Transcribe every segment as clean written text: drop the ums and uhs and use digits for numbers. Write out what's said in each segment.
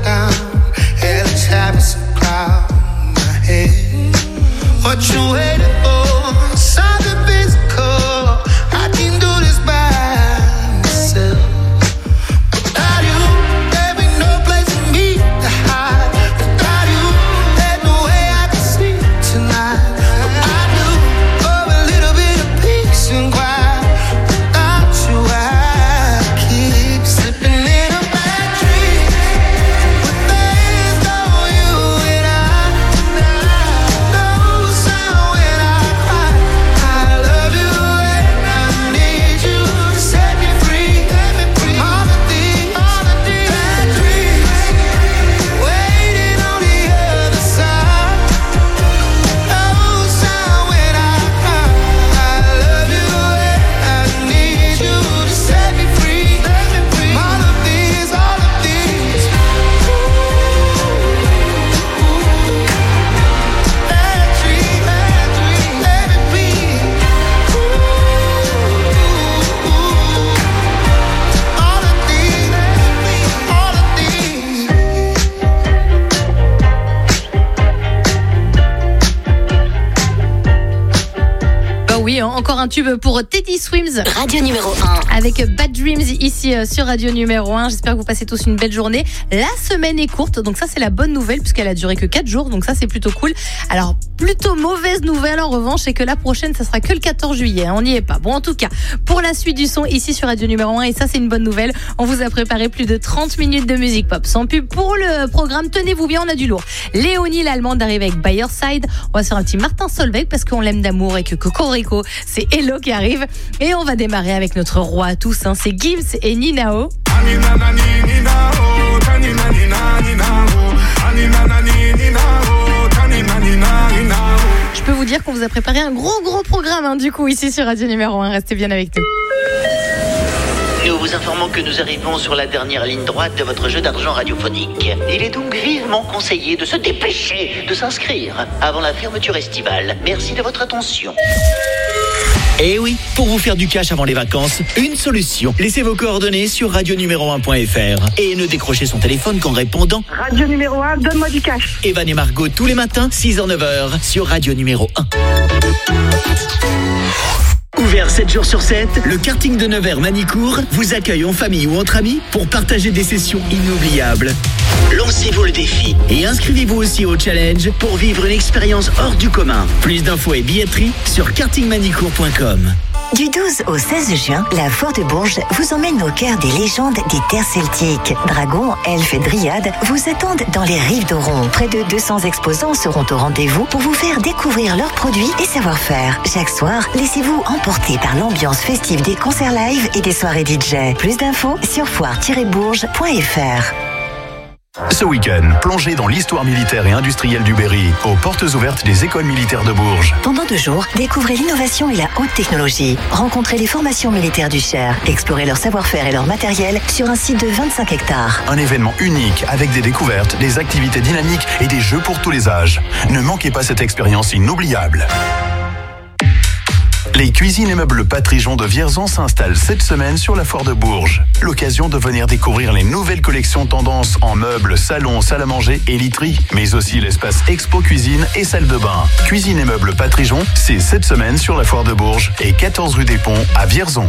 down. Yeah, let's have some cloud in my head. What you waiting for? Something physical. I can do this by myself. Without you, there ain't no place for me to hide. Without you, there's no way I can sleep tonight. But I do for a little bit of peace and quiet. Without you, I keep slipping in a bad dream. But there's no you and I. No sound when I cry. I love you and I need you to set me free. All the things, bad dreams, waiting on the other side. No sound when I cry. I love you and I need you to set me free. All the things, all the things. Bad dream, let it be. All the things, all the things. Bah oui, hein, encore un tube pour Teddy Swims. Radio numéro 1. Avec Bad Dreams ici sur Radio numéro 1. J'espère que vous passez tous une belle journée. La semaine est courte, donc ça c'est la bonne nouvelle puisqu'elle a duré que 4 jours, donc ça c'est plutôt cool. Alors plutôt mauvaise nouvelle en revanche, c'est que la prochaine ça sera que le 14 juillet, on n'y est pas. Bon en tout cas, pour la suite du son ici sur Radio numéro 1, et ça c'est une bonne nouvelle, on vous a préparé plus de 30 minutes de musique pop sans pub pour le programme. Tenez-vous bien, on a du lourd. Léonie l'allemande arrive avec By Your Side. On va se faire un petit Martin Solveig parce qu'on l'aime d'amour et que Cocorico, c'est Hello qui arrive. Et on va démarrer avec notre roi à tous, hein, c'est Gims et Ninao. Je peux vous dire qu'on vous a préparé un gros programme hein, du coup ici sur Radio numéro 1. Restez bien avec nous. Nous vous informons que nous arrivons sur la dernière ligne droite de votre jeu d'argent radiophonique. Il est donc vivement conseillé de se dépêcher de s'inscrire avant la fermeture estivale. Merci de votre attention. Eh oui, pour vous faire du cash avant les vacances, une solution. Laissez vos coordonnées sur radionuméro1.fr et ne décrochez son téléphone qu'en répondant Radio numéro 1, donne-moi du cash. Evan et Margot tous les matins, 6h-9h sur Radio numéro 1. Ouvert 7 jours sur 7, le karting de Nevers-Manicourt vous accueille en famille ou entre amis pour partager des sessions inoubliables. Lancez-vous le défi et inscrivez-vous aussi au challenge pour vivre une expérience hors du commun. Plus d'infos et billetterie sur kartingmanicourt.com. Du 12 au 16 juin, la Foire de Bourges vous emmène au cœur des légendes des terres celtiques. Dragons, elfes et dryades vous attendent dans les rives d'Oron. Près de 200 exposants seront au rendez-vous pour vous faire découvrir leurs produits et savoir-faire. Chaque soir, laissez-vous emporter par l'ambiance festive des concerts live et des soirées DJ. Plus d'infos sur foire-bourges.fr. Ce week-end, plongez dans l'histoire militaire et industrielle du Berry, aux portes ouvertes des écoles militaires de Bourges. Pendant 2 jours, découvrez l'innovation et la haute technologie. Rencontrez les formations militaires du Cher. Explorez leur savoir-faire et leur matériel sur un site de 25 hectares. Un événement unique avec des découvertes, des activités dynamiques et des jeux pour tous les âges. Ne manquez pas cette expérience inoubliable. Les cuisines et meubles Patrijon de Vierzon s'installent cette semaine sur la Foire de Bourges. L'occasion de venir découvrir les nouvelles collections tendances en meubles, salons, salle à manger et literie, mais aussi l'espace Expo Cuisine et salle de bain. Cuisine et meubles Patrijon, c'est cette semaine sur la Foire de Bourges et 14 rue des Ponts à Vierzon.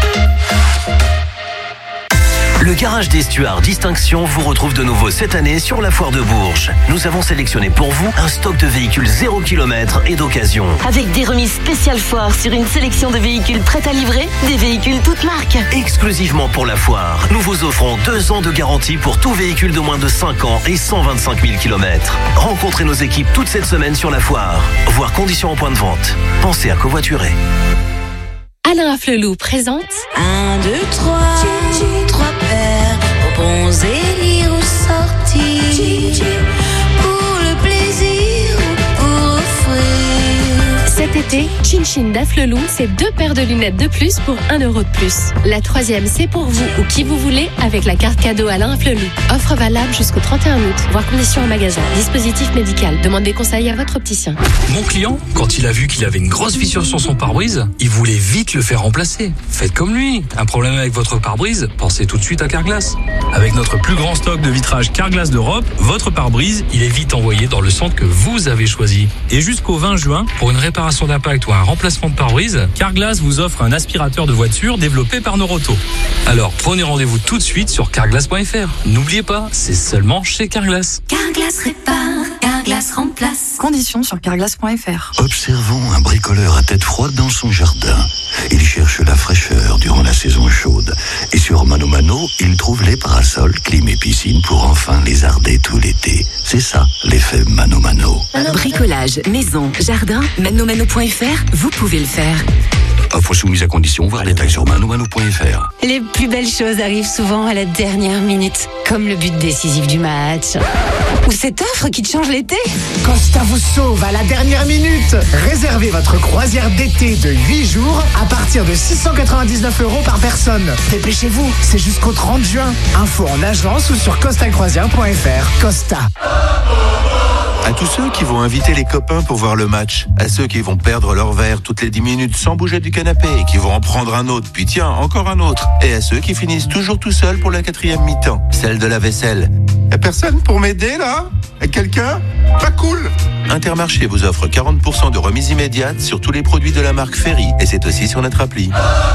Le garage d'Estuard Distinction vous retrouve de nouveau cette année sur la Foire de Bourges. Nous avons sélectionné pour vous un stock de véhicules 0 km et d'occasion. Avec des remises spéciales foire sur une sélection de véhicules prêts à livrer, des véhicules toutes marques. Exclusivement pour la foire, nous vous offrons 2 ans de garantie pour tout véhicule de moins de 5 ans et 125 000 km. Rencontrez nos équipes toute cette semaine sur la foire. Voir conditions en point de vente. Pensez à covoiturer. Alain Afflelou présente 1, 2, 3, 3 paires, bonbons et lire sortis, pour le plaisir ou pour offrir. cet été d'été, Chin Chin d'Afflelou, c'est 2 paires de lunettes de plus pour 1 euro de plus. La 3e, c'est pour vous ou qui vous voulez avec la carte cadeau Alain Afflelou. Offre valable jusqu'au 31 août. Voir conditions en magasin. Dispositif médical. Demandez conseil à votre opticien. Mon client, quand il a vu qu'il avait une grosse fissure sur son pare-brise, il voulait vite le faire remplacer. Faites comme lui. Un problème avec votre pare-brise, pensez tout de suite à Carglass. Avec notre plus grand stock de vitrage Carglass d'Europe, votre pare-brise, il est vite envoyé dans le centre que vous avez choisi. Et jusqu'au 20 juin, pour une réparation d'impact ou un remplacement de pare-brise, Carglass vous offre un aspirateur de voiture développé par Noroto. Alors prenez rendez-vous tout de suite sur carglass.fr. N'oubliez pas, c'est seulement chez Carglass. Carglass répare, Carglass remplace. Conditions sur carglass.fr. Observons un bricoleur à tête froide dans son jardin. Il cherche la fraîcheur durant la saison chaude. Et sur Mano Mano, il trouve les parasols, clim et piscine pour enfin lézarder tout l'été. C'est ça, l'effet Mano Mano. Bricolage, maison, jardin, manomano.fr, vous pouvez le faire. Offre soumise à condition, voir détails sur manomano.fr. Les plus belles choses arrivent souvent à la dernière minute, comme le but décisif du match. Ou cette offre qui te change l'été. Costa vous sauve à la dernière minute. Réservez votre croisière d'été de 8 jours à partir de 699 € par personne. Dépêchez-vous, c'est jusqu'au 30 juin. Info en agence ou sur costacroisière.fr. Costa. À tous ceux qui vont inviter les copains pour voir le match, à ceux qui vont perdre leur verre toutes les 10 minutes sans bouger du canapé et qui vont en prendre un autre, puis tiens, encore un autre, et à ceux qui finissent toujours tout seuls pour la 4e mi-temps, celle de la vaisselle. Y'a personne pour m'aider là ? Quelqu'un ? Pas cool ! Intermarché vous offre 40% de remise immédiate sur tous les produits de la marque Ferry, et c'est aussi sur notre appli.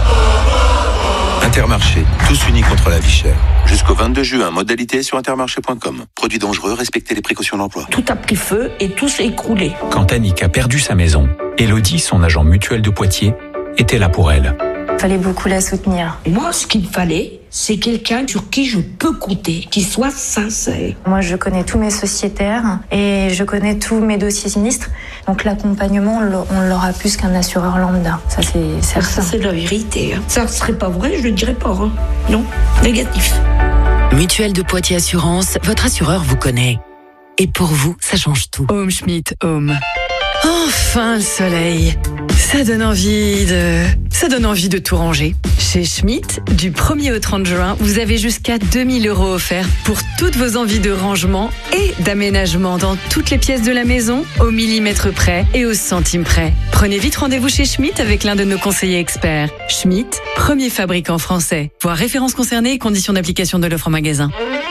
Intermarché, tous unis contre la vie chère. Jusqu'au 22 juin, modalité sur intermarché.com. Produits dangereux, respectez les précautions d'emploi. Tout a pris feu et tout s'est écroulé. Quand Annick a perdu sa maison, Elodie, son agent mutuel de Poitiers, était là pour elle. Il fallait beaucoup la soutenir. Moi, ce qu'il me fallait, c'est quelqu'un sur qui je peux compter, qui soit sincère. Moi, je connais tous mes sociétaires et je connais tous mes dossiers sinistres. Donc l'accompagnement, on l'aura plus qu'un assureur lambda. Ça, c'est certain. Ça, c'est la vérité. Ça ne serait pas vrai, je ne le dirais pas. Hein. Non, négatif. Mutuelle de Poitiers Assurance, votre assureur vous connaît. Et pour vous, ça change tout. Home Schmidt Home. Enfin le soleil. Ça donne envie de tout ranger. Chez Schmidt, du 1er au 30 juin, vous avez jusqu'à 2 000 € offerts pour toutes vos envies de rangement et d'aménagement dans toutes les pièces de la maison, au millimètre près et au centime près. Prenez vite rendez-vous chez Schmidt avec l'un de nos conseillers experts. Schmidt, premier fabricant français. Voir références concernées et conditions d'application de l'offre en magasin.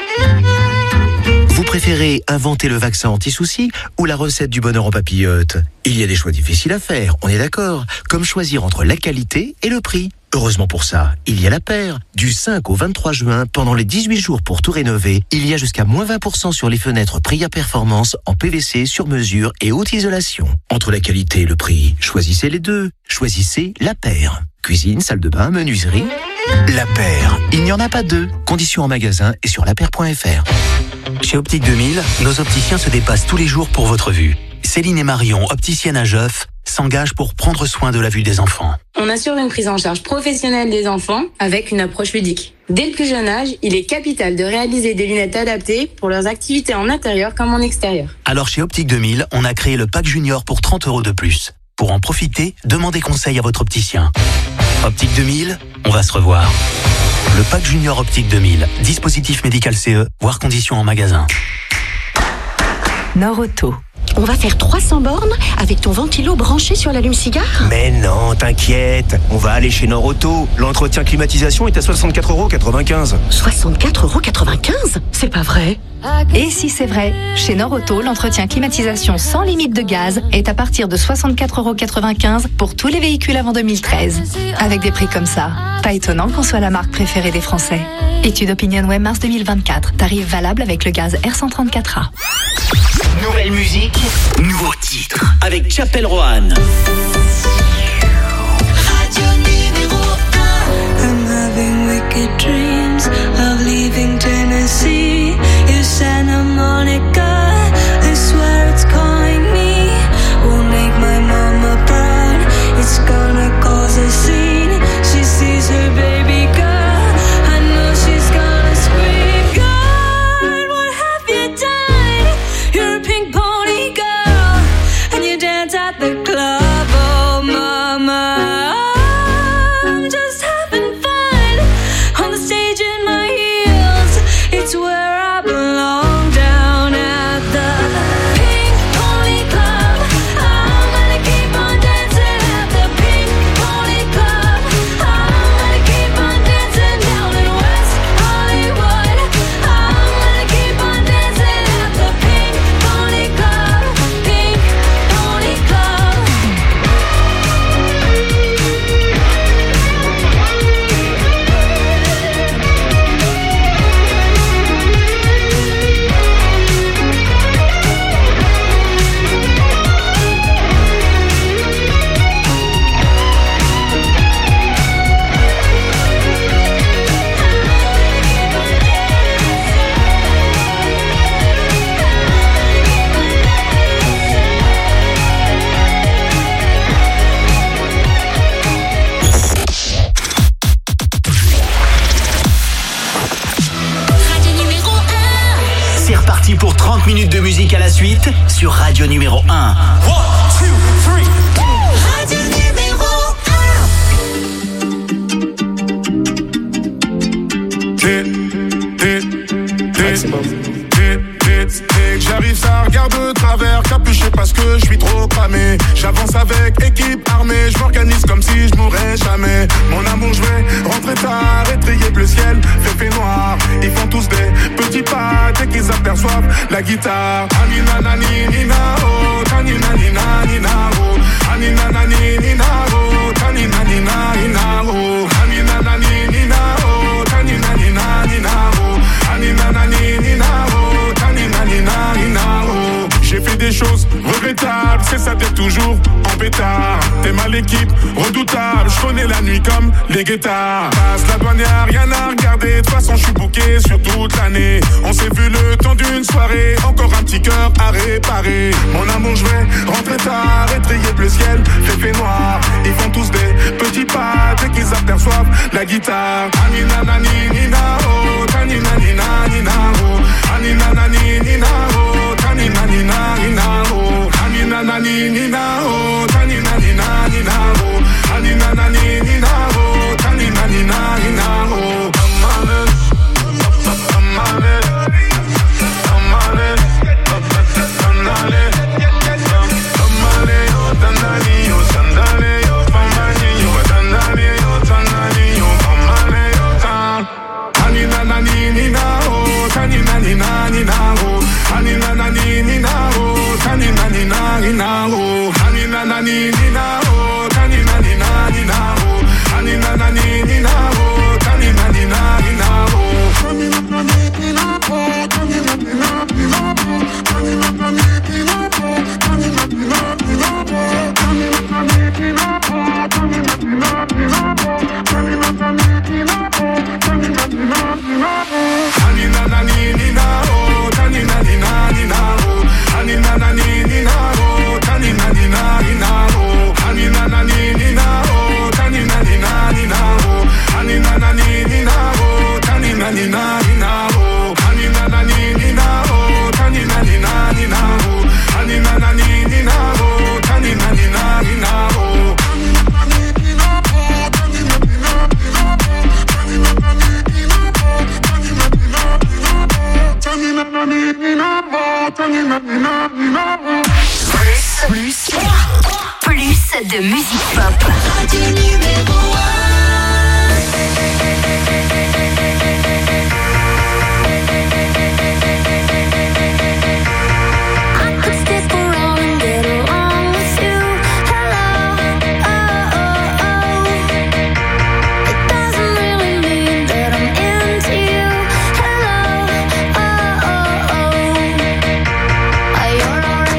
Vous préférez inventer le vaccin anti-soucis ou la recette du bonheur en papillote ? Il y a des choix difficiles à faire, on est d'accord. Comme choisir entre la qualité et le prix. Heureusement pour ça, il y a la paire. Du 5 au 23 juin, pendant les 18 jours pour tout rénover, il y a jusqu'à moins 20% sur les fenêtres Priya Performance en PVC sur mesure et haute isolation. Entre la qualité et le prix, choisissez les deux. Choisissez la paire. Cuisine, salle de bain, menuiserie. La paire, il n'y en a pas deux. Conditions en magasin et sur lapaire.fr. Chez Optique 2000, nos opticiens se dépassent tous les jours pour votre vue. Céline et Marion, opticiennes à Geoff, s'engagent pour prendre soin de la vue des enfants. On assure une prise en charge professionnelle des enfants avec une approche ludique. Dès le plus jeune âge, il est capital de réaliser des lunettes adaptées pour leurs activités en intérieur comme en extérieur. Alors chez Optique 2000, on a créé le pack junior pour 30 € de plus. Pour en profiter, demandez conseil à votre opticien. Optique 2000, on va se revoir. Le pack junior Optique 2000, dispositif médical CE, voire conditions en magasin. Noroto. On va faire 300 bornes avec ton ventilo branché sur l'allume-cigare ? Mais non, t'inquiète, on va aller chez Noroto. L'entretien climatisation est à 64,95 €. 64,95 €? C'est pas vrai. Et si c'est vrai, chez Noroto, l'entretien climatisation sans limite de gaz est à partir de 64,95 € pour tous les véhicules avant 2013. Avec des prix comme ça, pas étonnant qu'on soit la marque préférée des Français. Étude OpinionWay mars 2024. Tarif valable avec le gaz R134A. Nouvelle musique, nouveau titre avec Chapel Roan. Radio numéro 1. I'm having wicked dreams of leaving Tennessee. Your Santa Monica, I swear it's calling me. Won't make my mama proud. It's gonna cause a scene. She sees her baby girl. I know she's gonna scream. God, what have you done? You're a pink pony girl, and you dance at the club. Oh, reparti pour 30 minutes de musique à la suite sur Radio numéro 1. 1, 2, 3. Radio numéro 1. J'arrive, ça regarde de travers, capuché parce que je suis trop cramé. J'avance avec équipe armée, je m'organise comme si je mourrais jamais. Mon amour, je vais rentrer tard, étrier bleu ciel, fait noir. Ils font tous des petits pas dès qu'ils aperçoivent la guitare. Anina nani nina oh, tanina nina nina oh, anina nani nina oh, tanina nina nina oh, anina nani nina oh, tanina nina nina oh, anina nani nina oh, tanina nina nina oh. J'ai fait des choses regrettables, c'est ça t'es toujours en pétard. T'es mal équipe, redoutable, je connais la nuit comme les guettards. Passe la douane, y'a rien à regarder, de toute façon je suis booké sur toute l'année. On s'est vu le temps d'une soirée, encore un petit cœur à réparer. Mon amour, je vais rentrer tard, étrier bleu ciel, fait noir. Ils font tous des petits pas dès qu'ils aperçoivent la guitare. Anina nani nina oh, tanina nina nina oh, anina nani nina oh, tanina nina nina oh, anina nani nina oh, tanina nina nina oh, anina nani nina oh, tanina nina nina oh. Plus de musique pop. Radio numéro 1.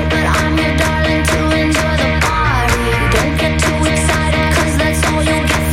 Get too excited, 'cause that's all you get.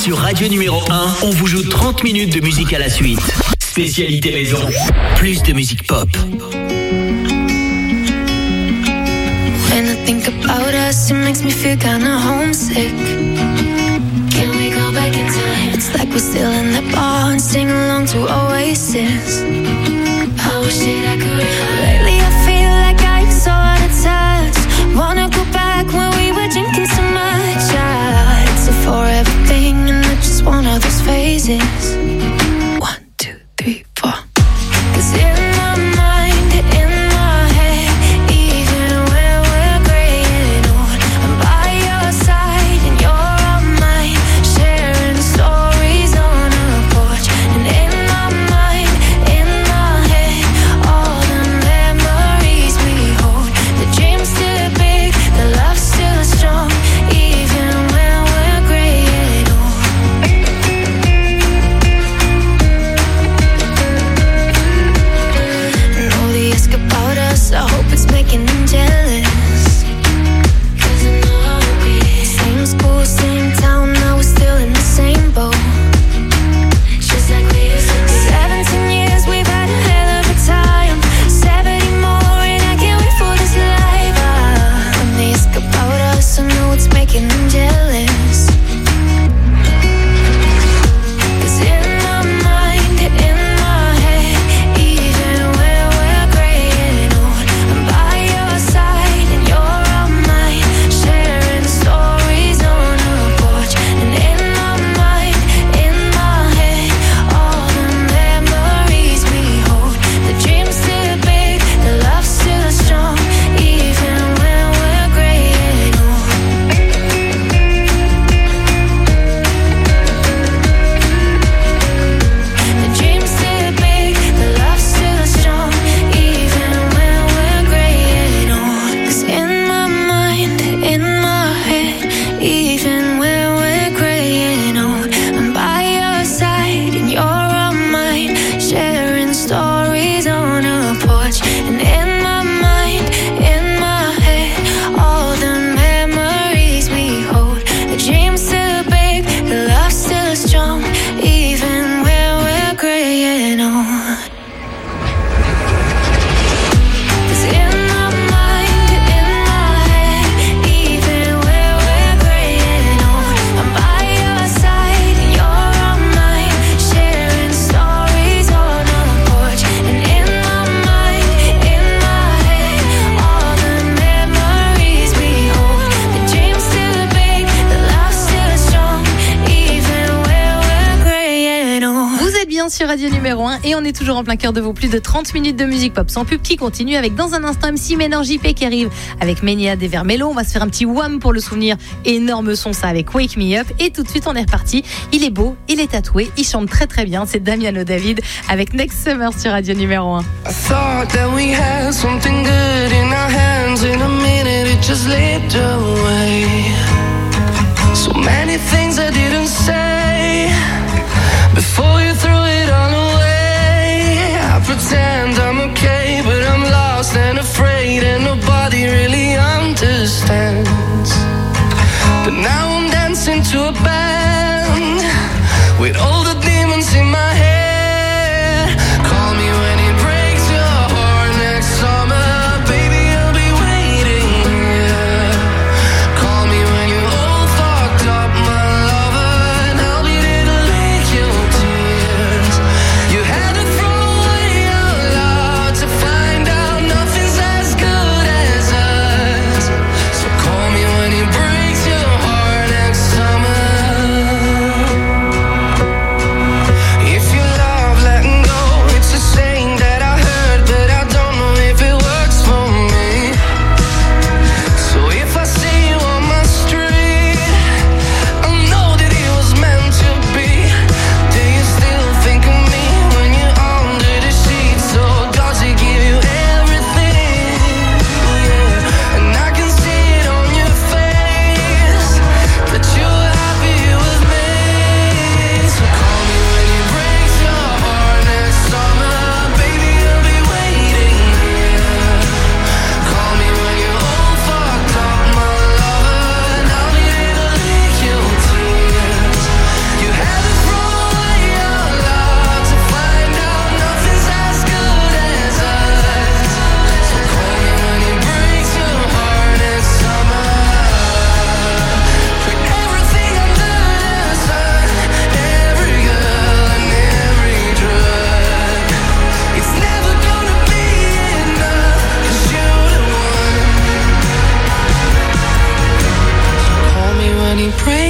Sur Radio numéro 1, on vous joue 30 minutes de musique à la suite. Spécialité maison, plus de musique pop. When I think about us, it makes me feel kinda homesick. Can we go back in time? It's like we're still in the bar and sing along to Oasis. I wish that I could. Lately I feel like I'm so out of touch. Wanna go back when we were drinking so much. It's a forever thing and I just want all those phases. 1, 2, 3, 4. 'Cause in my mind, in my head, even when we're graying old, I'm by your side and you're on mine, sharing stories on a porch. And in my mind, in my head, all the memories we hold. The dream's still big, the love's still strong, even when we're graying old. And all the ask about us, I hope it's making them jealous. 'Cause I know we same school, same town, now we're still in the same boat. Just like we used to be. 17 years, we've had a hell of a time. 70 more and I can't wait for this life. When they ask about us, I know it's making them jealous. 'Cause in my mind, in my head, even when we're graying old, I'm by your side and you're on mine, sharing stories on a porch. And in my mind, in my head, all the memories we hold. The dream's still big, the love's still strong, even when we're graying old. The dream's still big, the love's still strong, even when we're graying old. 'Cause in my mind, in my head, even when we're graying old, I'm by your side and you're on mine, sharing stories on a porch. And in my mind, in my head, all the memories we hold. The dream's still big, the love's still strong, even when we're graying old. 'Cause in my mind, in my head, even when we're graying old, I'm by your side and you're on mine, sharing stories on a porch. And in my mind, in my head, all the memories we hold. The dream's still big, the love's still strong, even when we're graying old. Vous êtes bien sur Radio numéro 1 et on est toujours en plein cœur de vos plus de 30 minutes de musique pop sans pub qui continue avec dans un instant MC Ménor JP qui arrive avec Ménia des Vermello. On va se faire un petit wham pour le souvenir. Énorme son ça avec Wake Me Up. Et tout de suite on est reparti. Il est beau, il est tatoué, il chante très très bien. C'est Damiano David avec Next Summer sur Radio numéro 1. I thought that we had something good in our hands. In a minute it just slipped away. So many things I didn't say before you threw it all away. I pretend I'm okay, but I'm lost and afraid, and nobody really understands. But now I'm dancing to a band with all the demons in my head. Call me when it breaks your heart next summer, baby, I'll be waiting, yeah. Call me when you're all fucked up, my lover, and I'll be there to lick your tears. You had to throw away your love to find out nothing's as good as us. So call me when it breaks your heart next summer.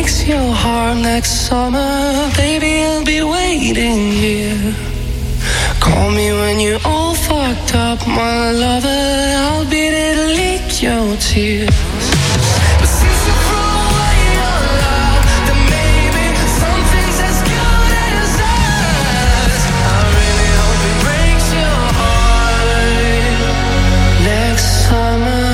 breaks your heart next summer, baby, I'll be waiting here. Call me when you're all fucked up, my lover, I'll be there to lick your tears. But since you threw away your love, then maybe something's as good as us. I really hope it breaks your heart next summer.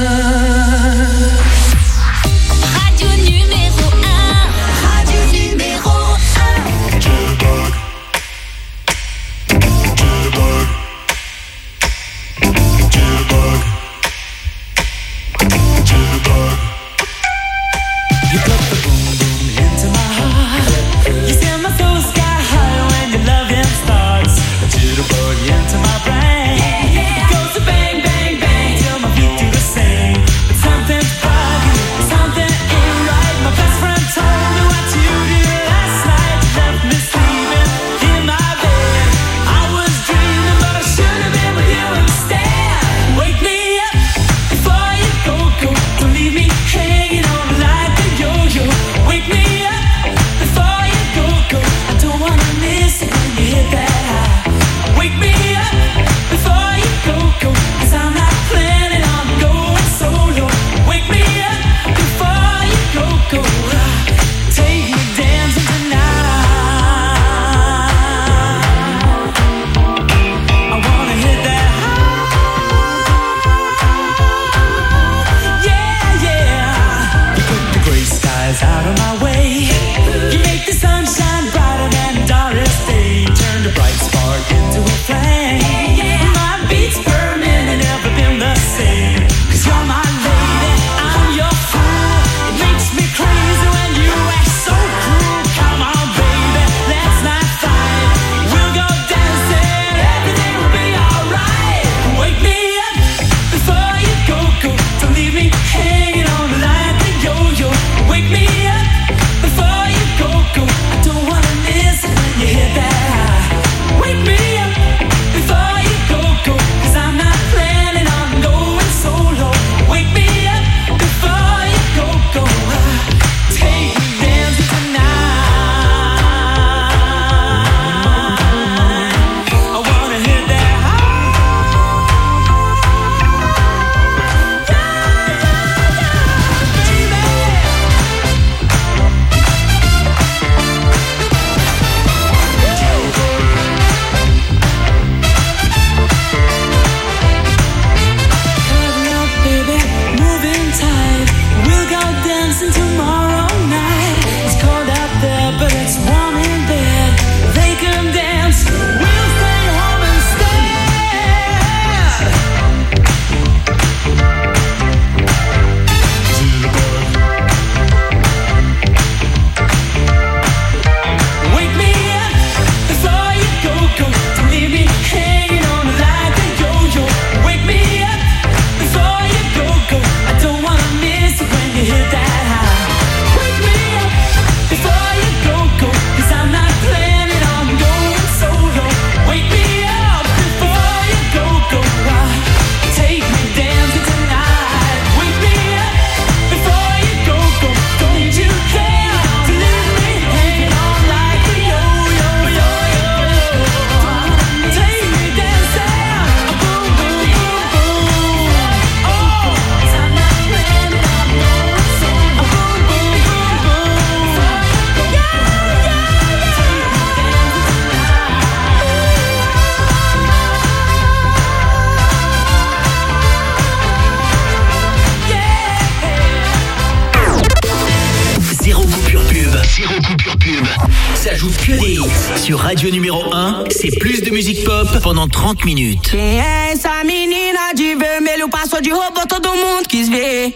Sur Radio numéro 1, c'est plus de musique pop pendant 30 minutes. Quem é essa menina de vermelho? Passou de robô, todo mundo quis ver.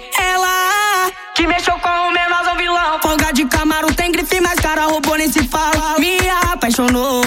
Ela que mexeu com o menorzinho vilão. Folga de Camaro, tem grife, mas cara robô nem se fala. Me apaixonou.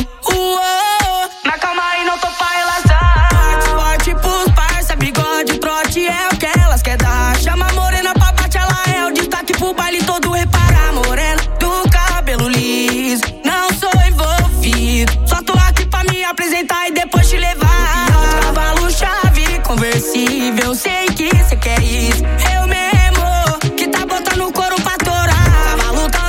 Mas calma aí, não tô pra relaxar. Forte pros parça, bigode, trote é o que elas quer dar. Chama a morena pra bate, ela é o destaque pro baile todo reparar. Morena do cabelo liso, não sou envolvido. Só tô aqui pra me apresentar e depois te levar. Cavalo chave, conversível, sei que cê quer isso. Eu mesmo, que tá botando o couro pra torar. Cavalo tá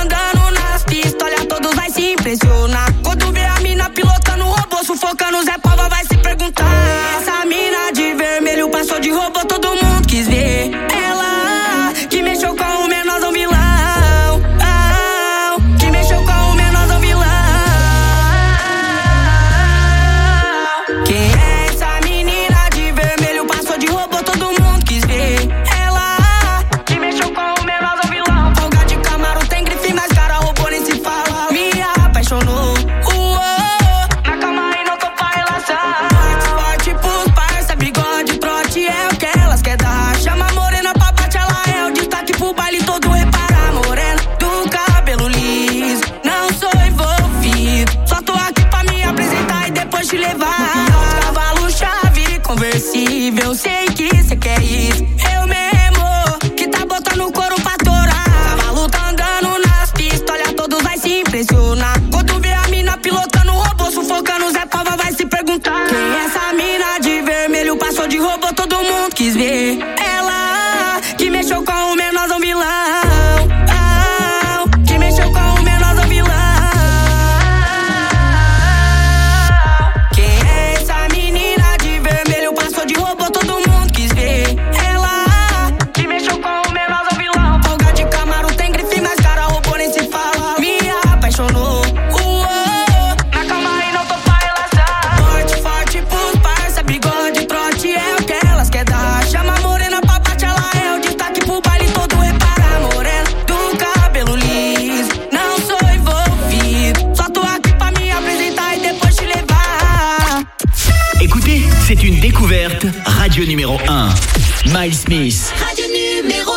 numéro 1. Miles Smith. Radio numéro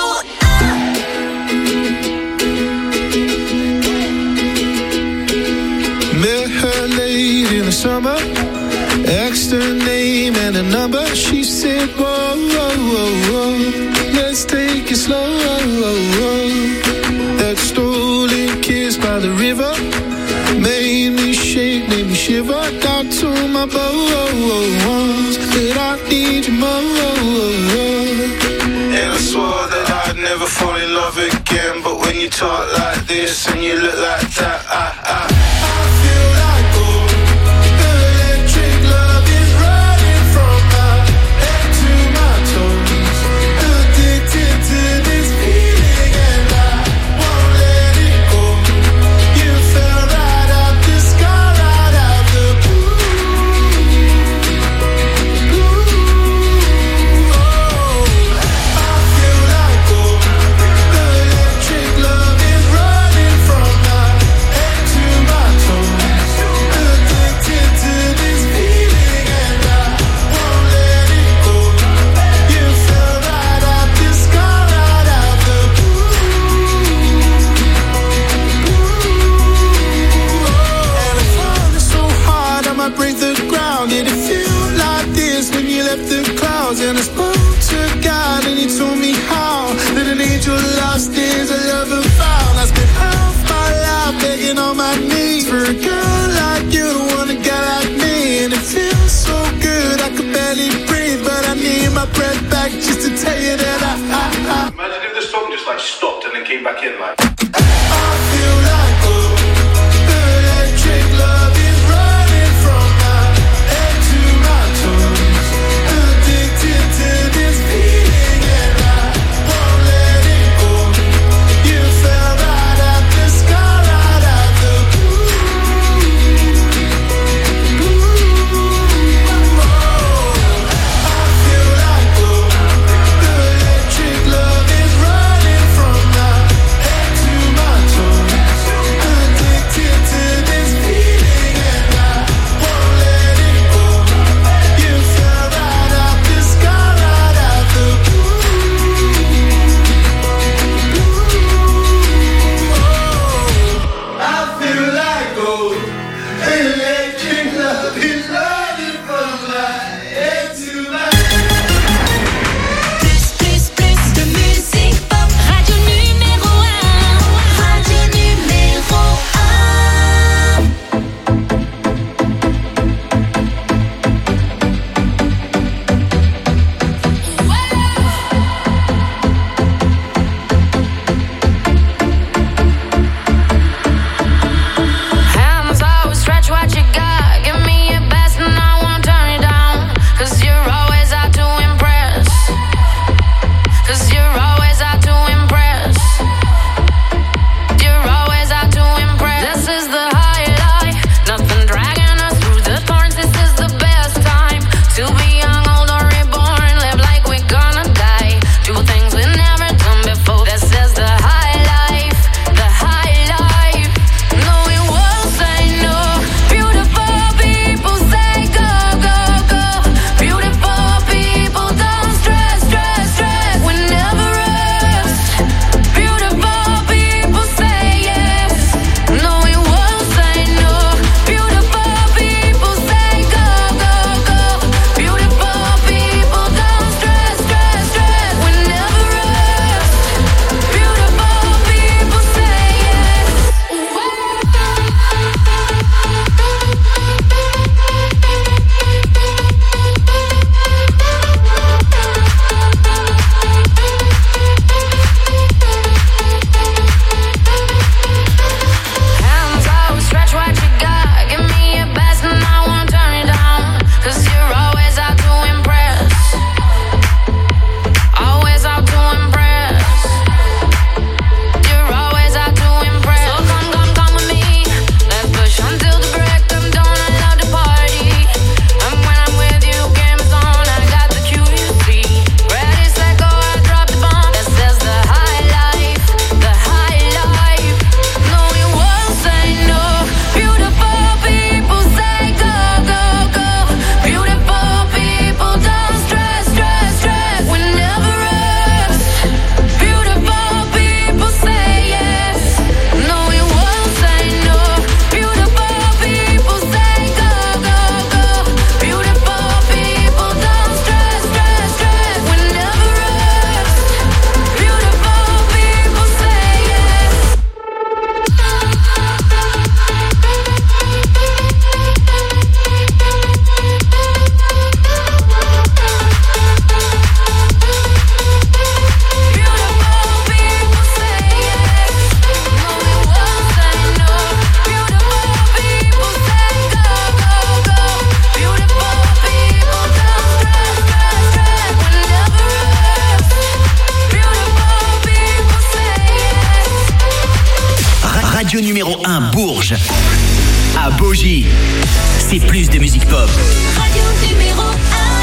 1. Met her late in the summer, asked her name and a number. She said, whoa, whoa, whoa, whoa, let's take it slow. That stolen kiss by the river made me shake, made me shiver. Got to my bones, but I need you more. And I swore that I'd never fall in love again. But when you talk like this and you look like that, I feel like gold. Electric love is running from my head to my toes. Addicted to this feeling and I won't let it go. You fell right out the sky, right out the blue. I feel like gold. Electric love is running from my head to my toes. Addicted to this feeling and I won't let it go. You fell right out the sky, right out the blue. And I'm falling so hard I might break the ground. Did it feel like this when you left the clouds? And I spoke to God and he told me how that an angel lost is a lover found. I spent half my life begging on my knees for a girl like you to want a guy like me. And it feels so good I could barely breathe, but I need my breath back just to tell you that I Imagine if the song just like stopped and then came back in like. I feel like gold. Electric love is running from my head to my toes. Addicted to this feeling and I won't let it go. You fell right out the sky, right out the blue. I feel like gold. Electric love is running from my head to radio numéro 1 Bourges. À Bougie, c'est plus de musique pop. Radio numéro 1.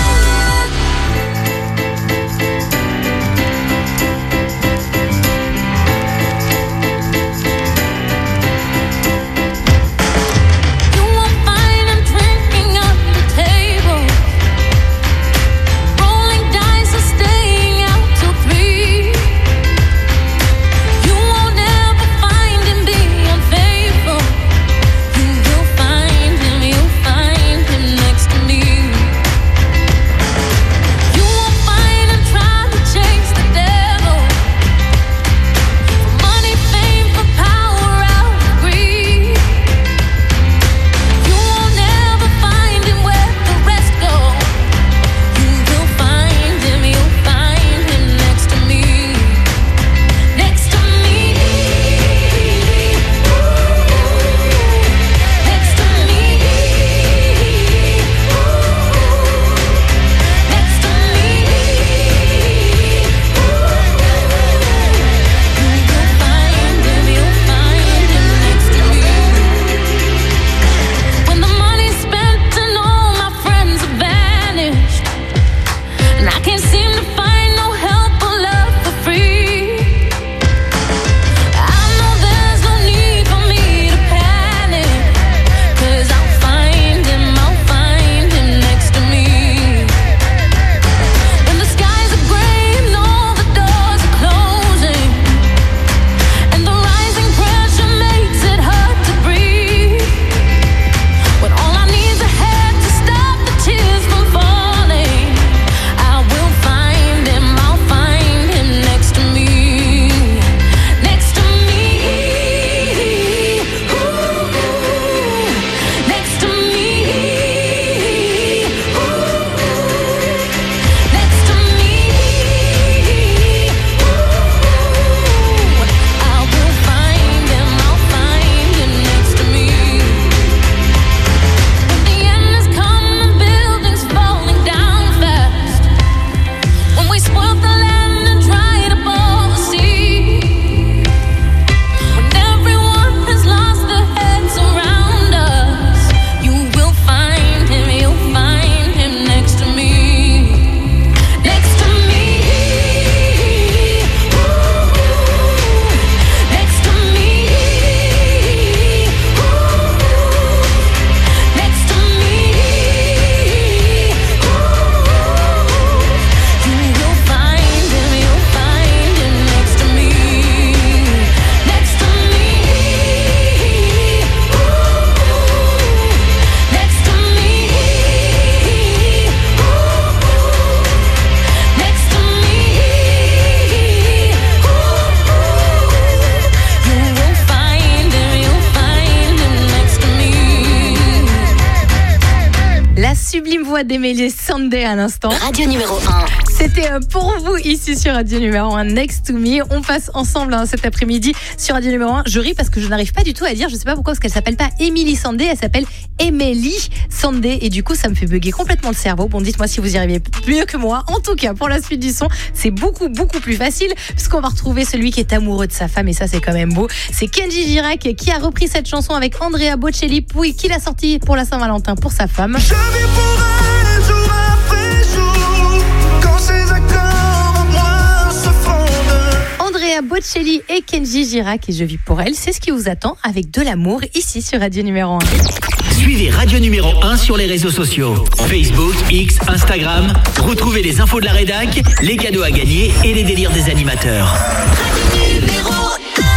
D'Emily Sandé à l'instant. Radio numéro 1. C'était pour vous ici sur Radio numéro 1 Next to Me. On passe ensemble cet après-midi sur Radio numéro 1. Je ris parce que je n'arrive pas du tout à dire, je sais pas pourquoi, parce qu'elle s'appelle pas Emily Sandé, elle s'appelle Emily Sandé et du coup ça me fait bugger complètement le cerveau. Bon, dites-moi si vous y arrivez mieux que moi. En tout cas, pour la suite du son, c'est beaucoup plus facile puisqu'on va retrouver celui qui est amoureux de sa femme et ça c'est quand même beau. C'est Kenji Girac qui a repris cette chanson avec Andrea Bocelli, puis qui l'a sortie pour la Saint-Valentin pour sa femme. Je vis pour elle jour après jour, quand ses accords en moi se fondent. Andrea Bocelli et Kenji Girac et Je vis pour elle, c'est ce qui vous attend avec de l'amour ici sur Radio numéro 1. Suivez Radio numéro 1 sur les réseaux sociaux. Facebook, X, Instagram. Retrouvez les infos de la rédac, les cadeaux à gagner et les délires des animateurs. Radio numéro 1.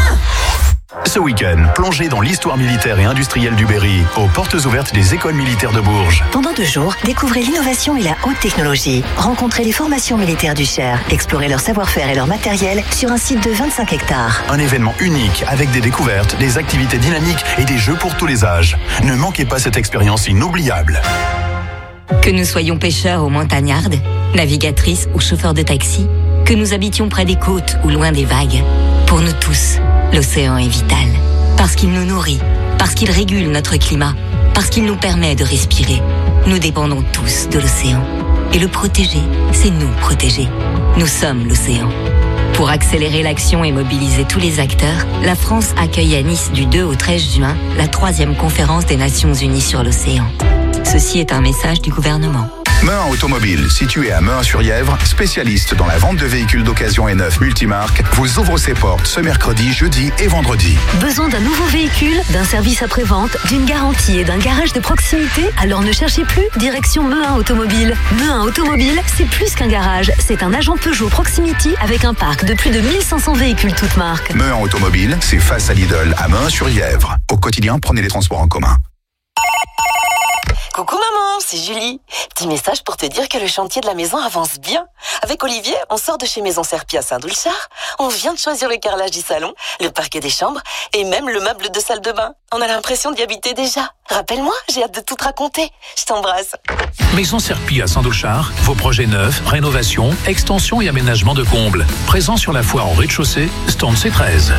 Ce week-end, plongez dans l'histoire militaire et industrielle du Berry, aux portes ouvertes des écoles militaires de Bourges. Pendant 2 jours, découvrez l'innovation et la haute technologie. Rencontrez les formations militaires du Cher. Explorez leur savoir-faire et leur matériel sur un site de 25 hectares. Un événement unique avec des découvertes, des activités dynamiques et des jeux pour tous les âges. Ne manquez pas cette expérience inoubliable. Que nous soyons pêcheurs ou montagnardes, navigatrices ou chauffeurs de taxi, que nous habitions près des côtes ou loin des vagues, pour nous tous, l'océan est vital. Parce qu'il nous nourrit, parce qu'il régule notre climat, parce qu'il nous permet de respirer. Nous dépendons tous de l'océan. Et le protéger, c'est nous protéger. Nous sommes l'océan. Pour accélérer l'action et mobiliser tous les acteurs, la France accueille à Nice du 2 au 13 juin la 3e conférence des Nations Unies sur l'océan. Ceci est un message du gouvernement. Meuin Automobile, situé à Meuin-sur-Yèvre, spécialiste dans la vente de véhicules d'occasion et neufs multimarques, vous ouvre ses portes ce mercredi, jeudi et vendredi. Besoin d'un nouveau véhicule, d'un service après-vente, d'une garantie et d'un garage de proximité? Alors ne cherchez plus, direction Meuin Automobile. Meuin Automobile, c'est plus qu'un garage, c'est un agent Peugeot Proximity avec un parc de plus de 1500 véhicules toutes marques. Meuin Automobile, c'est face à Lidl à Meuin-sur-Yèvre. Au quotidien, prenez les transports en commun. Coucou maman, c'est Julie. Petit message pour te dire que le chantier de la maison avance bien. Avec Olivier, on sort de chez Maison Serpi à Saint-Doulchard. On vient de choisir le carrelage du salon, le parquet des chambres et même le meuble de salle de bain. On a l'impression d'y habiter déjà. Rappelle-moi, j'ai hâte de tout te raconter. Je t'embrasse. Maison Serpi à Saint-Doulchard, vos projets neufs, rénovation, extension et aménagement de combles. Présent sur la foire en rez-de-chaussée, stand C13.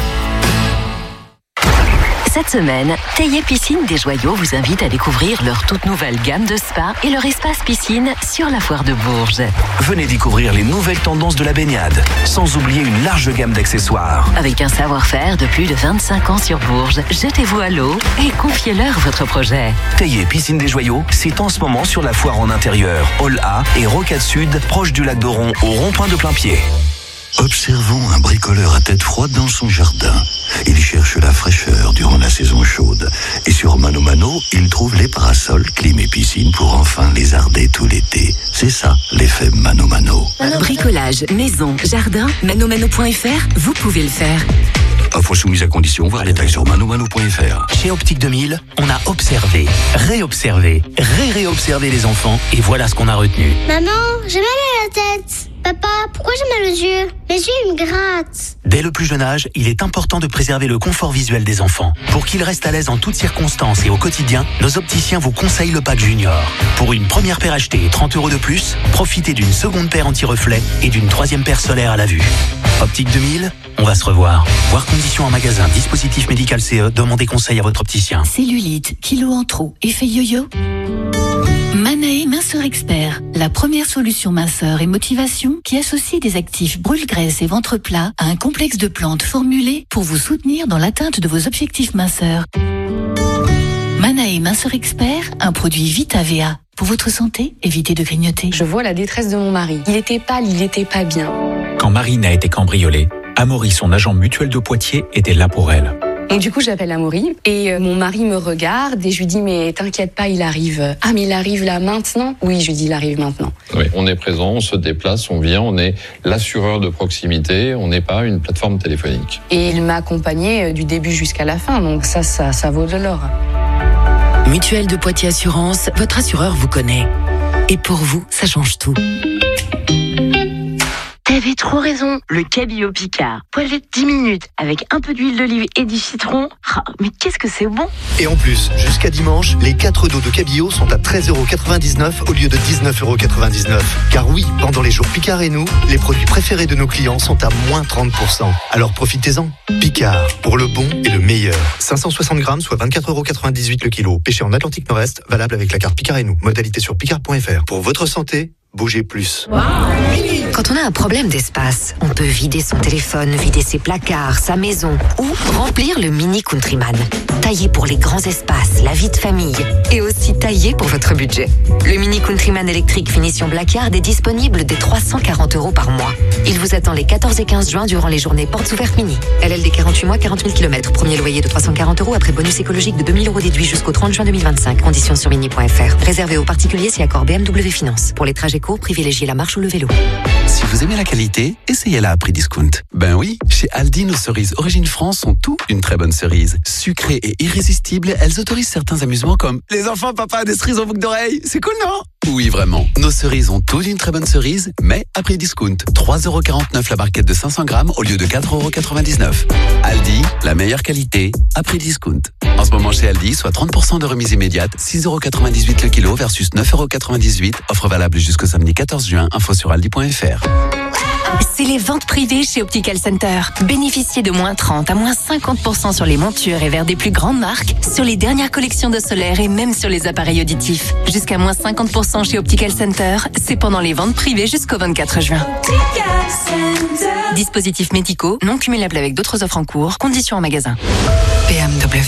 Cette semaine, Taillé Piscine des Joyaux vous invite à découvrir leur toute nouvelle gamme de spa et leur espace piscine sur la foire de Bourges. Venez découvrir les nouvelles tendances de la baignade, sans oublier une large gamme d'accessoires. Avec un savoir-faire de plus de 25 ans sur Bourges, jetez-vous à l'eau et confiez-leur votre projet. Taillé Piscine des Joyaux, c'est en ce moment sur la foire en intérieur, Hall A et Rocade Sud, proche du lac d'Oron, au rond-point de Plain-Pied. Observons un bricoleur à tête froide dans son jardin. Il cherche la fraîcheur durant la saison chaude. Et sur Mano Mano, il trouve les parasols, clim et piscine pour enfin lézarder tout l'été. C'est ça, l'effet Mano Mano. Bricolage, maison, jardin, manomano.fr, vous pouvez le faire. Offre soumise à condition, voir les détails sur manomano.fr. Chez Optique 2000, on a observé, réobservé, réobservé les enfants et voilà ce qu'on a retenu. Maman, j'ai mal à la tête. Papa, pourquoi j'ai mal aux yeux? Les yeux, ils me grattent. Dès le plus jeune âge, il est important de préserver le confort visuel des enfants. Pour qu'ils restent à l'aise en toutes circonstances et au quotidien, nos opticiens vous conseillent le pack Junior. Pour une première paire achetée et 30 € de plus, profitez d'une seconde paire anti-reflet et d'une troisième paire solaire à la vue. Optique 2000, on va se revoir. Voir conditions en magasin, dispositif médical CE, demandez conseil à votre opticien. Cellulite, kilos en trop, effet yo-yo? Manae Minceur Expert, la première solution minceur et motivation qui associe des actifs brûle-graisse et ventre plat à un complexe de plantes formulées pour vous soutenir dans l'atteinte de vos objectifs minceurs. Manae Minceur Expert, un produit Vita-VA. Pour votre santé, évitez de grignoter. Je vois la détresse de mon mari. Il était pâle, il était pas bien. Quand Marine a été cambriolée, Amaury, son agent mutuel de Poitiers, était là pour elle. Donc du coup, j'appelle Amaury et mon mari me regarde et je lui dis mais t'inquiète pas, il arrive. Ah mais il arrive là maintenant? Oui, je lui dis il arrive maintenant. Oui, on est présent, on se déplace, on vient, on est l'assureur de proximité, on n'est pas une plateforme téléphonique. Et il m'a accompagné du début jusqu'à la fin, donc ça vaut de l'or. Mutuelle de Poitiers Assurance, votre assureur vous connaît. Et pour vous, ça change tout. T'avais trop raison, le cabillaud Picard. Poêlé 10 minutes avec un peu d'huile d'olive et du citron. Ah, mais qu'est-ce que c'est bon! Et en plus, jusqu'à dimanche, les 4 dos de cabillaud sont à 13,99 € au lieu de 19,99 €. Car oui, pendant les jours Picard et nous, les produits préférés de nos clients sont à moins 30%. Alors profitez-en. Picard, pour le bon et le meilleur. 560 grammes, soit 24,98 € le kilo. Pêché en Atlantique Nord-Est, valable avec la carte Picard et nous. Modalité sur picard.fr. Pour votre santé, bougez plus. Quand on a un problème d'espace, on peut vider son téléphone, vider ses placards, sa maison ou remplir le Mini Countryman. Taillé pour les grands espaces, la vie de famille et aussi taillé pour votre budget. Le Mini Countryman électrique finition Blackard est disponible dès 340 € par mois. Il vous attend les 14 et 15 juin durant les journées portes ouvertes mini. LLD 48 mois, 40 000 km. Premier loyer de 340 € après bonus écologique de 2 000 € déduit jusqu'au 30 juin 2025. Conditions sur mini.fr. Réservé aux particuliers si accord BMW Finance. Pour les trajets courts, privilégiez la marche ou le vélo. Si vous aimez la qualité, essayez-la à prix discount. Ben oui, chez Aldi, nos cerises Origine France sont tout une très bonne cerise. Sucrées et irrésistibles, elles autorisent certains amusements comme les enfants, papa, des cerises en boucle d'oreille. C'est cool, non? Oui, vraiment. Nos cerises ont tout d'une très bonne cerise, mais à prix discount. 3,49 € la barquette de 500 grammes au lieu de 4,99 €. Aldi, la meilleure qualité, à prix discount. En ce moment chez Aldi, soit 30% de remise immédiate, 6,98 € le kilo versus 9,98 €. Offre valable jusqu'au samedi 14 juin. Info sur aldi.fr. C'est les ventes privées chez Optical Center. Bénéficiez de moins 30 à moins 50% sur les montures et verres des plus grandes marques, sur les dernières collections de solaire et même sur les appareils auditifs. Jusqu'à moins 50% chez Optical Center, c'est pendant les ventes privées jusqu'au 24 juin. Optical Center. Dispositifs médicaux, non cumulables avec d'autres offres en cours, conditions en magasin. BMW.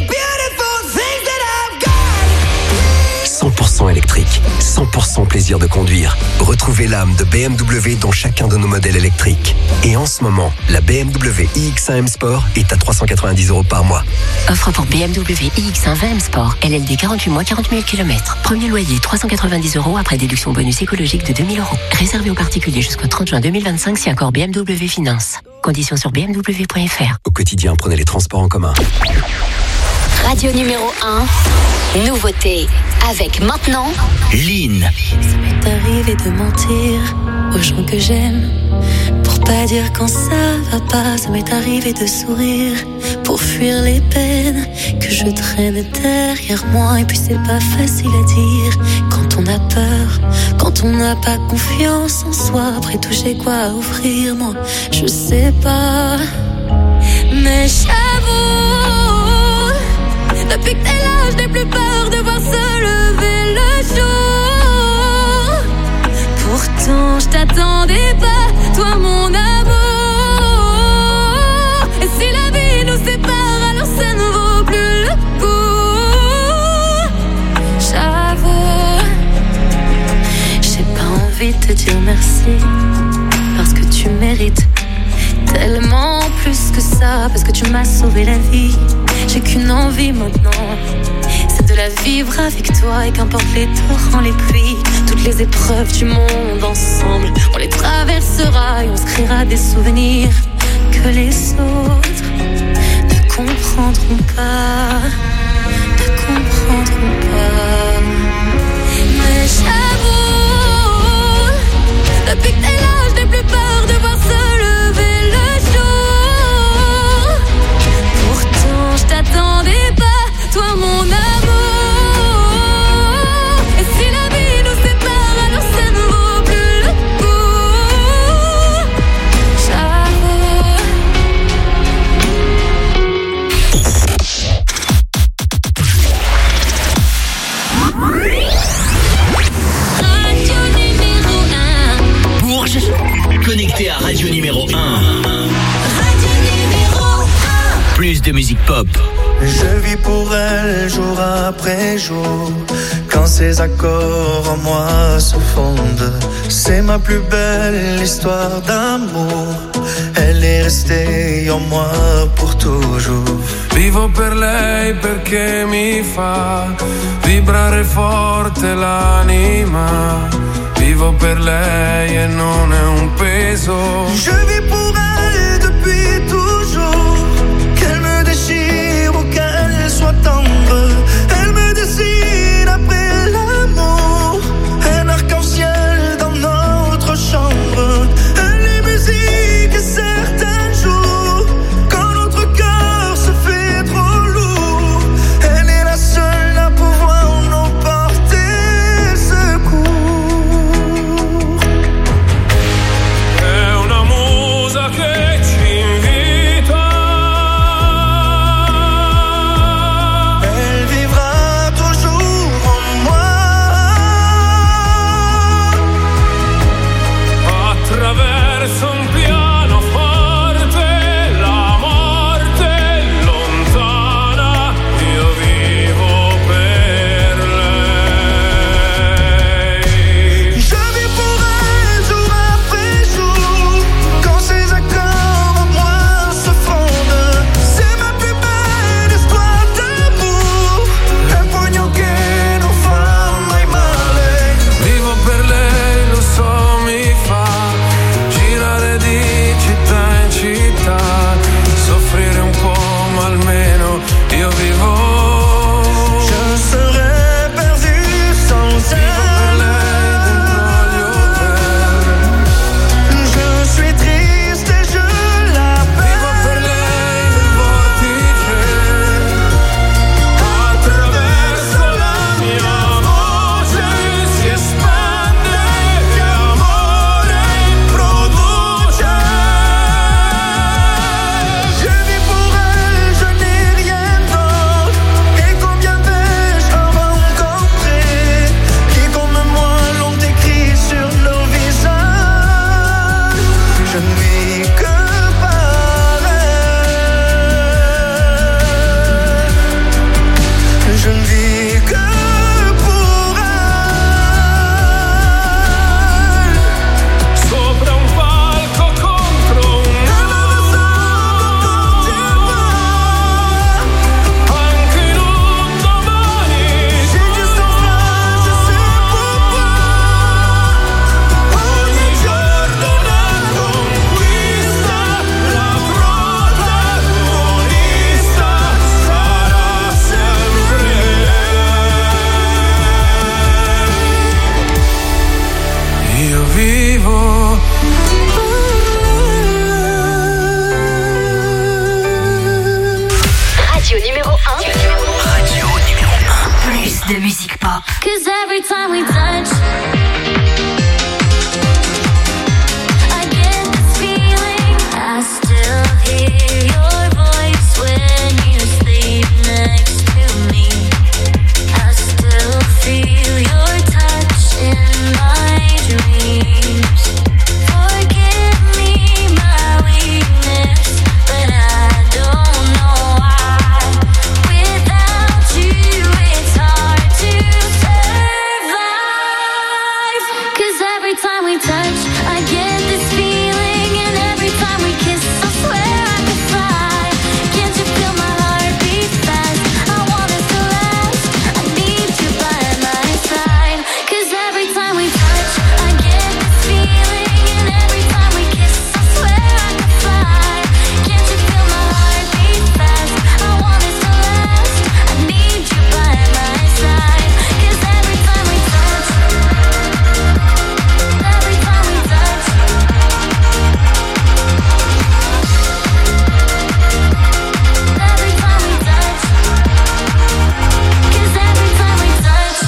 100% électrique, 100% plaisir de conduire. Retrouvez l'âme de BMW dans chacun de nos modèles électriques. Et en ce moment, la BMW iX1 M Sport est à 390 € par mois. Offre pour BMW iX1 20 M Sport, LLD 48 mois, 40 000 km. Premier loyer 390 € après déduction bonus écologique de 2 000 €. Réservé aux particuliers jusqu'au 30 juin 2025 si accord BMW Finance. Conditions sur bmw.fr. Au quotidien, prenez les transports en commun. Radio numéro 1, nouveauté. Avec maintenant Lynn. Ça m'est arrivé de mentir aux gens que j'aime pour pas dire quand ça va pas. Ça m'est arrivé de sourire pour fuir les peines que je traîne derrière moi. Et puis c'est pas facile à dire quand on a peur, quand on n'a pas confiance en soi. Après tout j'ai quoi à offrir, moi je sais pas. Mais j'avoue, depuis que t'es là, je n'ai plus peur de voir se lever le jour. Pourtant, je t'attendais pas, toi mon amour. Et si la vie nous sépare, alors ça ne vaut plus le coup. J'avoue, j'ai pas envie de te dire merci, parce que tu mérites tellement plus que ça, parce que tu m'as sauvé la vie. J'ai qu'une envie maintenant, c'est de la vivre avec toi. Et qu'importe les torrents, les pluies, toutes les épreuves du monde ensemble, on les traversera et on se créera des souvenirs que les autres ne comprendront pas, ne comprendront pas. Mais j'avoue, depuis que t'es là, je n'ai plus peur de voir se lever le jour. Pourtant, je t'attendais pas, toi mon amour. Et si la vie nous sépare, alors ça ne vaut plus le coup. J'avoue. Radio numéro 1. Bourges, connecté à Radio numéro 1. Radio numéro 1. Plus de musique pop. Je vis pour elle jour après jour. Quand ses accords en moi se fondent, c'est ma plus belle histoire d'amour. Elle est restée en moi pour toujours. Vivo per lei perché mi fa vibrare forte l'anima. Vivo per lei e non è un peso. Je vis pour elle depuis toujours. Qu'elle me déchire ou qu'elle soit tendre, elle me dessine après l'amour. Un arc-en-ciel dans notre chambre. Elle est musique et certains jours, quand notre cœur se fait trop lourd, elle est la seule à pouvoir nous porter secours. È una musa che musique pop. 'Cause every time we touch, I get this feeling. I still hear your voice when you sleep next to me. I still feel your touch in my dreams. Forgive me my weakness, but I don't know why. Without you, it's hard to survive. 'Cause every time we touch, I get this feeling, and every time we kiss, I swear I could fly. Can't you feel my heart beat fast? I want it to last. I need you by my side. 'Cause every time we touch, I get this feeling, and every time we kiss, I swear I could fly. Can't you feel my heart beat fast? I want it to last. I need you by my side. 'Cause every time we touch, every time we touch, every time we touch, 'cause every time we touch,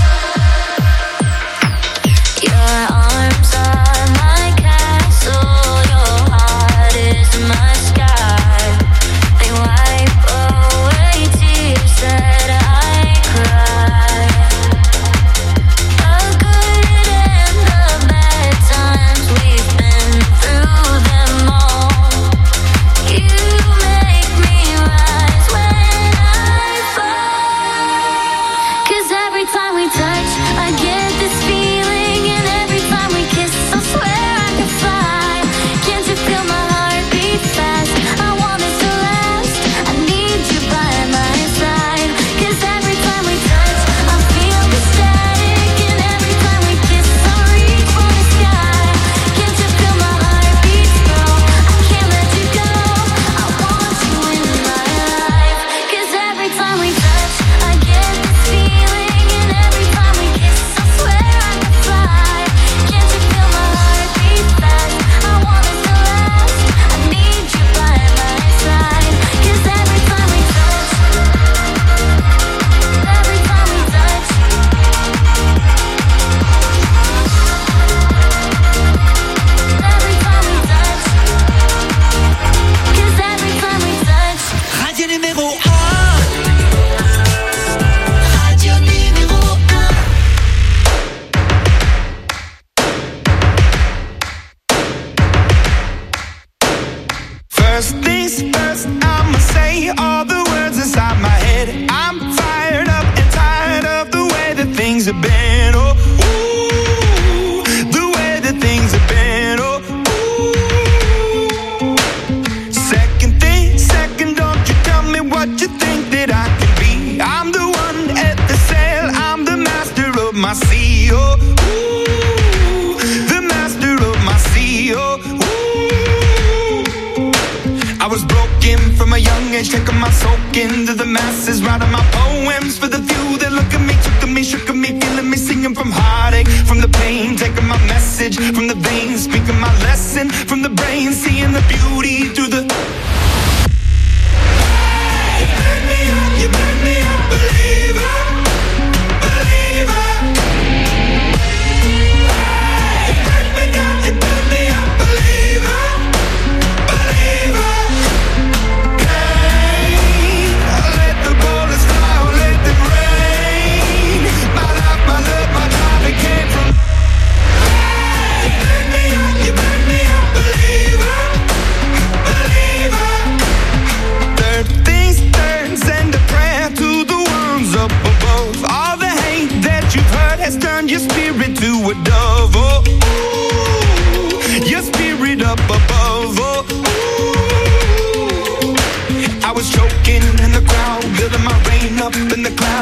your arms are my castle, your heart is my sky. They wipe away tears that I cry. The good and the bad times, we've been through them all. You make me rise when I fall. 'Cause every time we touch, I get this feeling, and every time we kiss, I swear I could fly. Can't you feel my heart beat fast? I want it to last. I need you by my side. 'Cause every time we touch, I feel the static, and every time we kiss, I reach for the sky. Can't you feel my heart beat slow? I can't let you go. I want you in my life. 'Cause every time we touch, I get this feeling, and every time we kiss, I swear I could fly. Can't you feel my heart beat fast? I want it to last. I need you by my side. 'Cause every time we touch, every time we touch, every time we touch, 'cause every time we touch. Radio numéro 1. Radio numéro 1. First things first, I'ma say all the words inside my head. I'm fired up and tired of the way that things have been. Oh, ooh, the way that things have been. Oh, ooh. Second thing, second, don't you tell me what you think that I can be. I'm the one at the sail, I'm the master of my sea. Oh, ooh, the master of my sea. Oh, ooh. I was broken from a young age, taking my soak into the masses, writing my poems for the few that look at me, took at me, shook at me, feeling me, singing from heartache, from the pain, taking my message from the veins, speaking my lesson from the brain, seeing the beauty through the. Hey, you burn me up, believer, believer. Hey, you burn me down, you burn me up, believer, believer. Let the bullets fly, or let them rain. My life, my love, my life, it came from. Hey, you burn me up, believer, believer. Third things third, send a prayer to the ones up above. All the hate that you've heard has turned your spirit to a dove. Oh, ooh, your spirit up above. Oh, ooh. I was choking in the crowd, building my rain up in the clouds.